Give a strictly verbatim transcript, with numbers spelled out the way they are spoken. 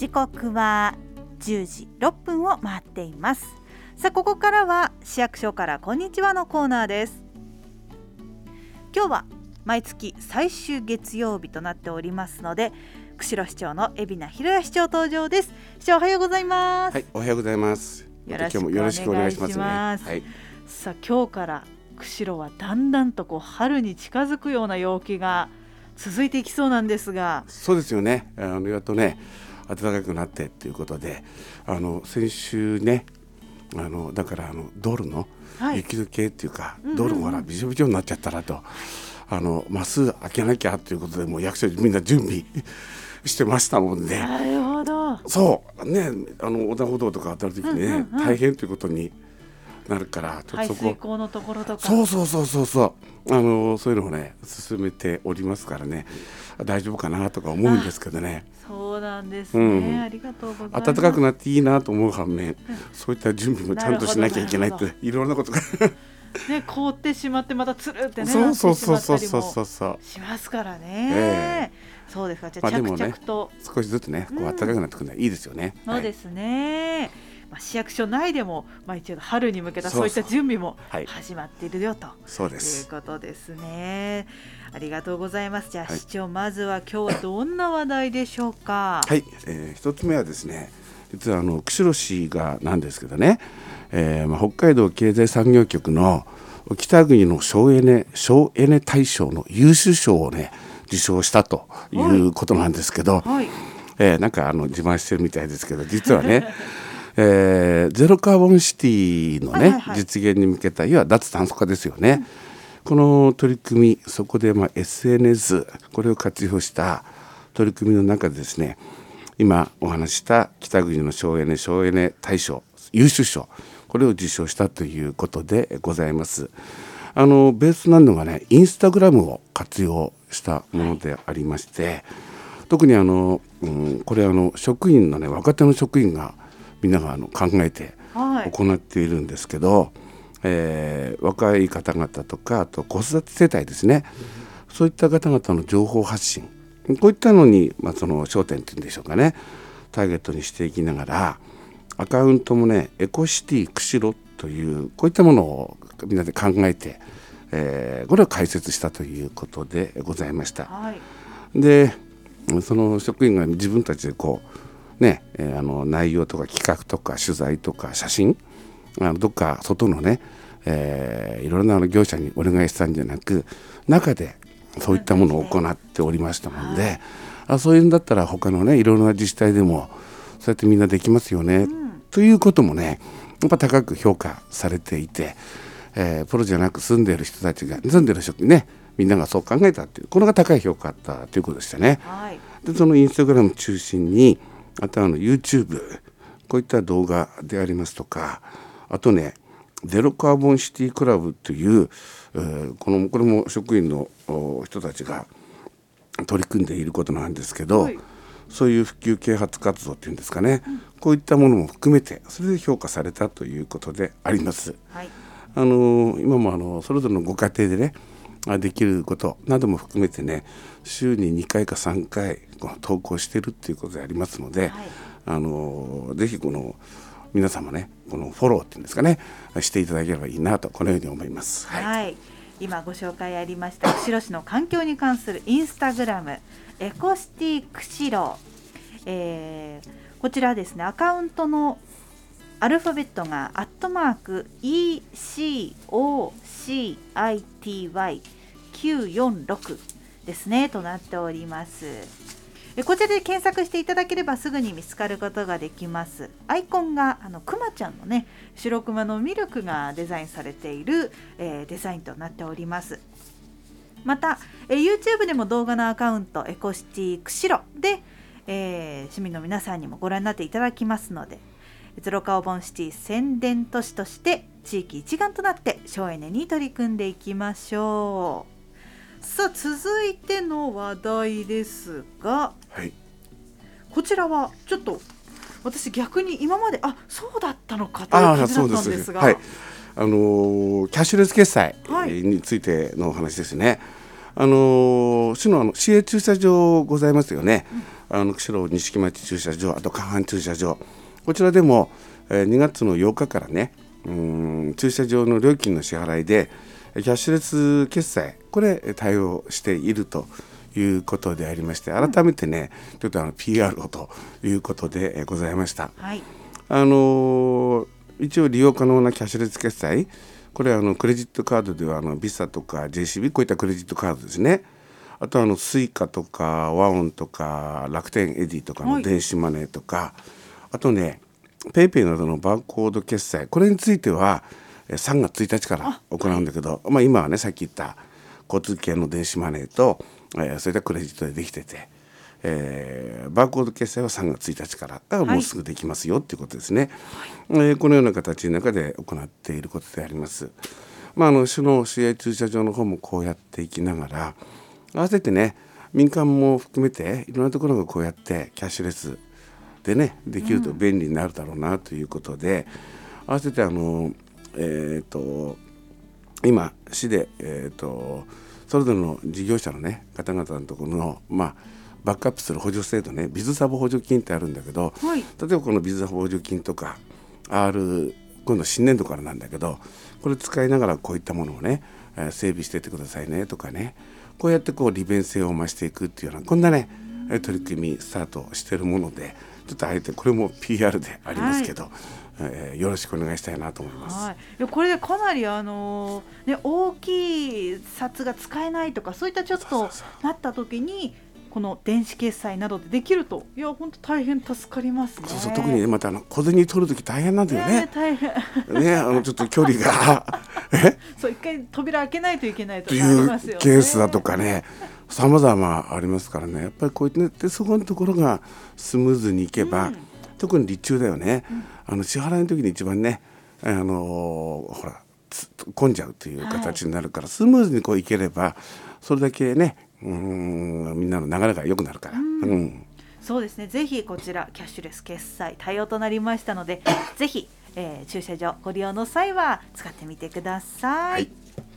時刻はじゅうじろっぷんを回っています。さあここからは市役所からこんにちはのコーナーです。今日は毎月最終月曜日となっておりますので、釧路市長の海老名博也市長登場です。市長おはようございます。 はい、おはようございます。 よろしくお願いします。 今日もよろしくお願いしますね。はい、 さあ今日から釧路はだんだんとこう春に近づくような陽気が続いていきそうなんですが。 そうですよね。あのやっとね暖かくなってということで、あの先週ね、あのだからあの道路の雪解けっていうか、はい、道路がほらびしょびしょになっちゃったらと、あのマス開けなきゃということで、もう役所みんな準備してましたもんで、 なるほど。 そうね、あの横断歩道とか渡るときにね、うんうんうん、大変ということになるから、 ちょっとそこ排水溝のところとか、 そうそうそうそうそうあのそういうのをね進めておりますからね、大丈夫かなとか思うんですけどね。 そうなんですね、うん、ありがとうございます。 暖かくなっていいなと思う反面、うん、そういった準備もちゃんとしなきゃいけないっていろんなことがね、凍ってしまってまたつるってね、 そうそうそうそうそうそうそうしますからね、えー、そうですか。じゃあ着々と、 まあね、少しずつねこう暖かくなってくるのはいいですよね、 うん、そうですね、はい。まあ、市役所内でも、まあ、一応春に向けたそういった準備も始まっているよと、 そうです、 いうことですね。ありがとうございます。じゃあ、はい、市長まずは今日はどんな話題でしょうか。 はい、えー、一つ目はですね、実はあの釧路市がなんですけどね、えーまあ、北海道経済産業局の北国の省エネ省エネ大賞の優秀賞をね受賞したということなんですけど、はいはい、えー、なんかあの自慢してるみたいですけど、実はねえー、ゼロカーボンシティの、ね、はいはいはい、実現に向けたいわゆる脱炭素化ですよね、うん、この取り組み、そこで、まあ、エスエヌエス これを活用した取り組みの中でですね、今お話した北国の省エネ省エネ大賞優秀賞、これを受賞したということでございます。あのベースなのがね、インスタグラムを活用したものでありまして、はい、特にあの、うん、これあの職員のね、若手の職員がみんながあの考えて行っているんですけど、はい、えー、若い方々とか、あと子育て世帯ですね、うん、そういった方々の情報発信、こういったのに、まあ、その焦点っていうんでしょうかね、ターゲットにしていきながら、アカウントもね、エコシティ釧路というこういったものをみんなで考えて、えー、これを開設したということでございました、はい、でその職員が自分たちでこうね、えー、あの内容とか企画とか取材とか写真、あのどっか外のね、えー、いろんな業者にお願いしたんじゃなく、中でそういったものを行っておりましたので、はい、あそういうんだったら他のねいろんな自治体でもそうやってみんなできますよね、うん、ということもねやっぱ高く評価されていて、えー、プロじゃなく住んでいる人たちが住んでいる人ね、みんながそう考えたっていう、これが高い評価だったということでしたね、はい、でそのインスタグラム中心に、あとあの YouTube こういった動画でありますとか、あとねゼロカーボンシティクラブという、えー、このこれも職員の人たちが取り組んでいることなんですけど、はい、そういう普及啓発活動っていうんですかね、うん、こういったものも含めてそれで評価されたということであります、はい、あの今もあのそれぞれのご家庭でねできることなども含めてね、週ににかいかさんかい投稿しているっていうことでありますので、はい、あのぜひこの皆様ねこのフォローっていうんですかねしていただければいいなとこのように思います、はいはい、 今ご紹介ありました釧路市の環境に関するインスタグラムエコシティ釧路、えー、こちらですね、アカウントのアルファベットがアットマーク イーシーオーシーアイティーワイきゅうよんろく ですねとなっております。こちらで検索していただければすぐに見つかることができます。アイコンがあのクマちゃんのね、白クマのミルクがデザインされている、えー、デザインとなっております。また、えー、YouTube でも動画のアカウントエコシティ釧路で、えー、市民の皆さんにもご覧になっていただきますので、ゼロカーボンシティ宣伝都市として地域一丸となって省エネに取り組んでいきましょう。さあ続いての話題ですが、 はい、 こちらはちょっと私逆に今まであそうだったのかという感じだったんですが、 はい、あのー、キャッシュレス決済についてのお話ですね、はい、 あの市のあの市営駐車場ございますよね、うん、あの釧路錦町駐車場、あと河畔駐車場、こちらでも、えー、にがつのようかからね、うーん駐車場の料金の支払いでキャッシュレス決済、これ対応しているということでありまして、改めてね、うん、ちょっとあの ピーアール をということでございました、はい、あの一応利用可能なキャッシュレス決済、これはあのクレジットカードではあのビサとか ジェーシービー、 こういったクレジットカードですね。あとあのスイカとかワオンとか楽天エディとかの電子マネーとか、はい、あとねペイペイなどのバーコード決済、これについてはさんがつついたちから行うんだけど、まあ、今はねさっき言った交通系の電子マネーと、えー、そういったクレジットでできてて、えー、バーコード決済はさんがつついたちからだからもうすぐできますよっていうことですね、はい、えー、このような形の中で行っていることであります。まあ、あの市の市営駐車場の方もこうやっていきながら、合わせてね民間も含めていろんなところがこうやってキャッシュレスでねできると便利になるだろうなということで、うん、合わせてあのえー、と今市で、えー、とそれぞれの事業者の、ね、方々のところの、まあ、バックアップする補助制度ね、ビズサブ補助金ってあるんだけど、はい、例えばこのビズサブ補助金とか R 今度新年度からなんだけど、これ使いながらこういったものをね、えー、整備していってくださいねとかね、こうやってこう利便性を増していくっていうようなこんなね取り組みスタートしているもので、ちょっとあえてこれも ピーアール でありますけど、はい、えー、よろしくお願いしたいなと思います。 はい、いやこれでかなり、あのーね、大きい札が使えないとかそういったちょっとなった時にこの電子決済などでできると、いや本当大変助かりますね。 そうそう、特に、ね、またあの小銭取る時大変なんだよね。 ね、大変ね、あのちょっと距離がえそう一回扉開けないといけないとかありますよね。 ケースだとかね、様々ありますからね、やっぱりこうやってそこのところがスムーズにいけば、うん、特に立中だよね、うん、あの支払いの時に一番ね、あのー、ほら混んじゃうという形になるから、はい、スムーズにこういければそれだけね、うーんみんなの流れが良くなるから、うんうん、 そうですね。ぜひこちらキャッシュレス決済対応となりましたのでぜひ、えー、駐車場ご利用の際は使ってみてください。はい。